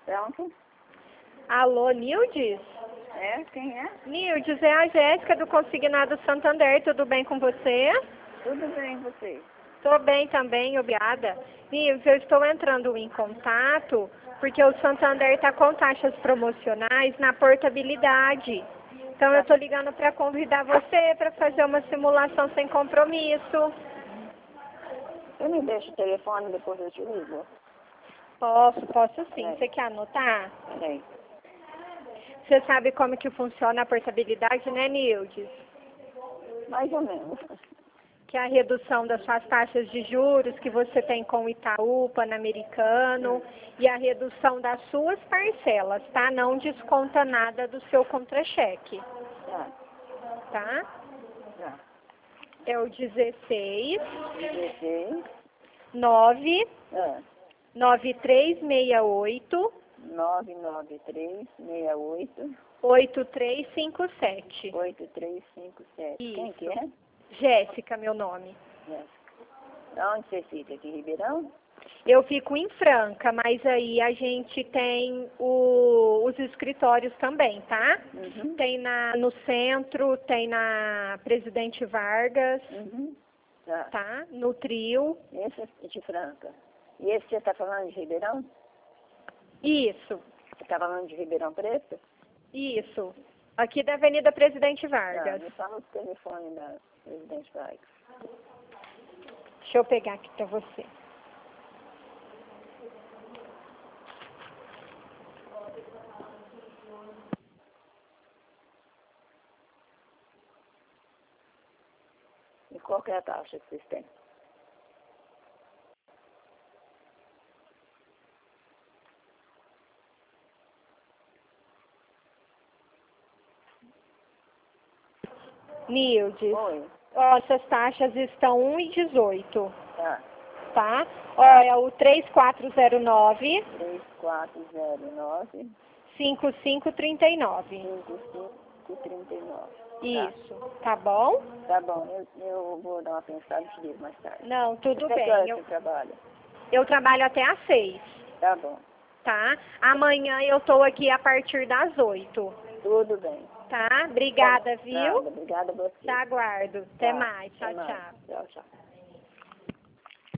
Pronto. Alô, Nildes? É, quem é? Nildes, é a Jéssica do Consignado Santander, tudo bem com você? Tudo bem, você? Estou bem também, obrigada. Nildes, eu estou entrando em contato porque o Santander está com taxas promocionais na portabilidade. Então eu estou ligando para convidar você para fazer uma simulação sem compromisso. Você me deixa o telefone, depois eu te ligo. Posso sim. É. Você quer anotar? Peraí. Você sabe como que funciona a portabilidade, né, Nildes? Mais ou menos. Que é a redução das suas taxas de juros que você tem com o Itaú, Pan-Americano, e a redução das suas parcelas, tá? Não desconta nada do seu contra-cheque, Tá, tá? tá. É o 16 16. 9 Ah, 9368 99368 8357. 8357. Quem que é? Jéssica, meu nome. Jéssica. Onde você fica? Aqui em Ribeirão? Eu fico em Franca, mas aí a gente tem os escritórios também, tá? Uhum. Tem no centro, tem na Presidente Vargas, Tá. tá? No Trio. Esse é de Franca. E esse você está falando de Ribeirão? Isso, Você está falando de Ribeirão Preto? isso. Aqui da Avenida Presidente Tá, Vargas. me fala o telefone da Presidente Vargas. Deixa eu pegar aqui pra você. E qual que é a taxa que vocês têm? Nildes, Oi. ó, essas taxas estão 1,18, Tá. tá? Ó, é o 3409 3409 5539. 5539. Isso, tá bom? Tá bom, eu vou dar uma pensada e te digo mais tarde. Não, tudo Até que bem. horas você trabalha? Eu trabalho até às 6, Tá bom. tá? Amanhã eu tô aqui a partir das 8, Tudo bem. tá? Obrigada, Nada, viu? obrigada a você. Te aguardo. Até Tá, mais. até Tchau, mais. tchau. Tchau, tchau.